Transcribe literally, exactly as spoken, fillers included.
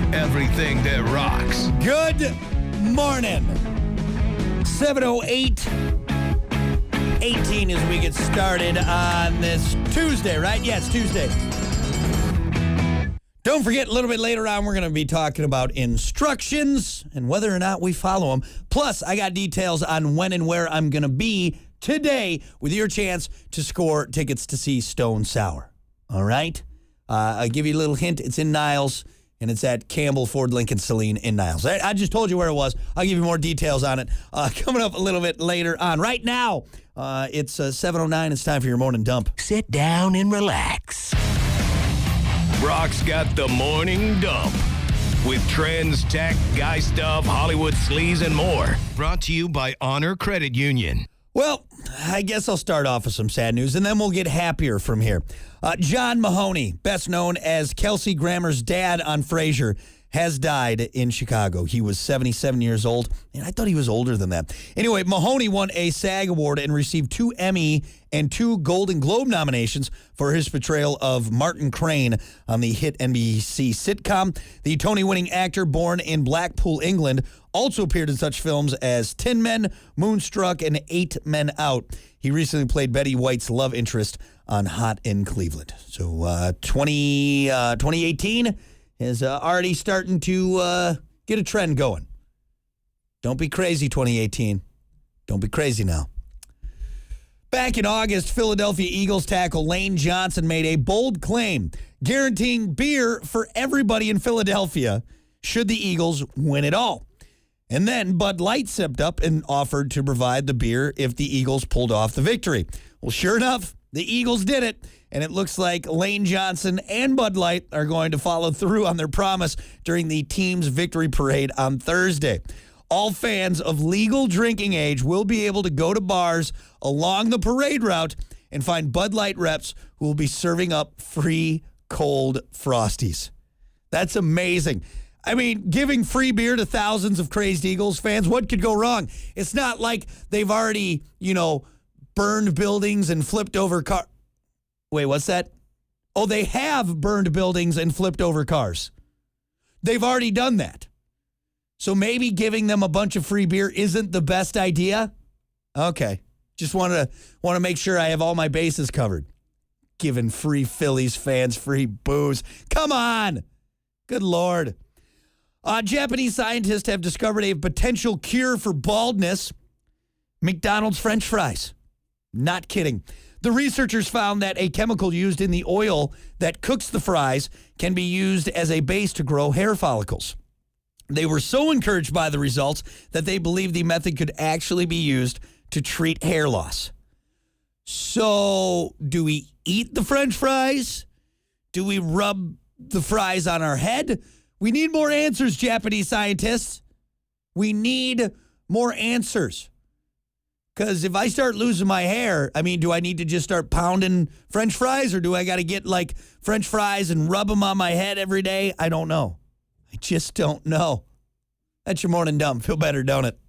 everything that rocks. Good morning. seven oh eight, eighteen as we get started on this Tuesday, right? Yeah, it's Tuesday. Don't forget, a little bit later on, we're going to be talking about instructions and whether or not we follow them. Plus, I got details on when and where I'm going to be today with your chance to score tickets to see Stone Sour. All right? Uh, I'll give you a little hint. It's in Niles, and it's at Campbell Ford Lincoln Saline in Niles. I, I just told you where it was. I'll give you more details on it uh, coming up a little bit later on. Right now, uh, it's uh, seven oh nine. It's time for your morning dump. Sit down and relax. Brock's got the morning dump with trends, tech, guy stuff, Hollywood sleaze, and more. Brought to you by Honor Credit Union. Well, I guess I'll start off with some sad news, and then we'll get happier from here. Uh, John Mahoney, best known as Kelsey Grammer's dad on Frasier, has died in Chicago. He was seventy-seven years old, and I thought he was older than that. Anyway, Mahoney won a SAG Award and received two Emmy and two Golden Globe nominations for his portrayal of Martin Crane on the hit N B C sitcom. The Tony-winning actor, born in Blackpool, England, also appeared in such films as Tin Men, Moonstruck, and Eight Men Out. He recently played Betty White's love interest on Hot in Cleveland. So uh, twenty, uh, twenty eighteen is uh, already starting to uh, get a trend going. Don't be crazy, twenty eighteen. Don't be crazy now. Back in August, Philadelphia Eagles tackle Lane Johnson made a bold claim guaranteeing beer for everybody in Philadelphia should the Eagles win it all. And then Bud Light stepped up and offered to provide the beer if the Eagles pulled off the victory. Well, sure enough, the Eagles did it, and it looks like Lane Johnson and Bud Light are going to follow through on their promise during the team's victory parade on Thursday. All fans of legal drinking age will be able to go to bars along the parade route and find Bud Light reps who will be serving up free cold Frosties. That's amazing. I mean, giving free beer to thousands of crazed Eagles fans, what could go wrong? It's not like they've already, you know, burned buildings and flipped over cars. Wait, what's that? Oh, they have burned buildings and flipped over cars. They've already done that. So maybe giving them a bunch of free beer isn't the best idea? Okay. Just want to want to make sure I have all my bases covered. Giving free Phillies fans free booze. Come on. Good Lord. Uh, Japanese scientists have discovered a potential cure for baldness. McDonald's French fries. Not kidding. The researchers found that a chemical used in the oil that cooks the fries can be used as a base to grow hair follicles. They were so encouraged by the results that they believe the method could actually be used to treat hair loss. So, do we eat the French fries? Do we rub the fries on our head? We need more answers, Japanese scientists. We need more answers. Because if I start losing my hair, I mean, do I need to just start pounding French fries, or do I got to get like French fries and rub them on my head every day? I don't know. I just don't know. That's your morning dump. Feel better, don't it?